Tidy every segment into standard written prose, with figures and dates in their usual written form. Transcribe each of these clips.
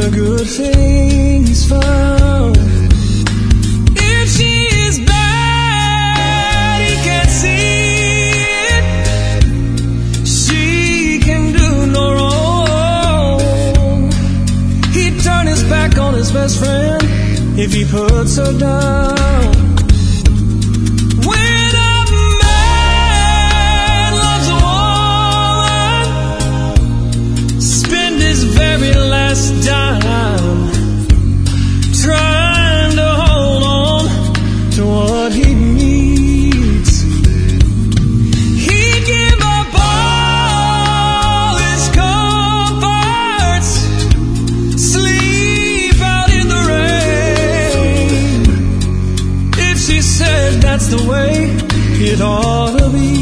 a good thing he's found. If she is bad, he can't see it. She can do no wrong. He'd turn his back on his best friend if he puts her down. When a man loves a woman, spend his very last dime trying to hold on to what he needs. He'd give up all his comforts, sleep out in the rain, if she said that's the way it ought to be.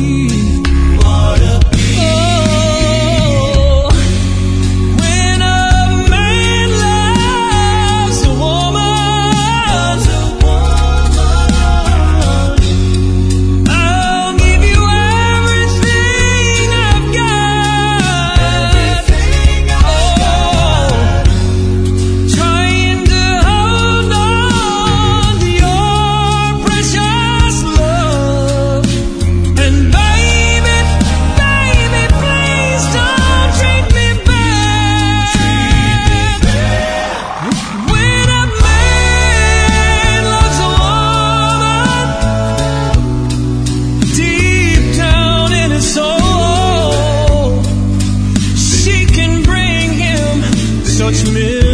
Such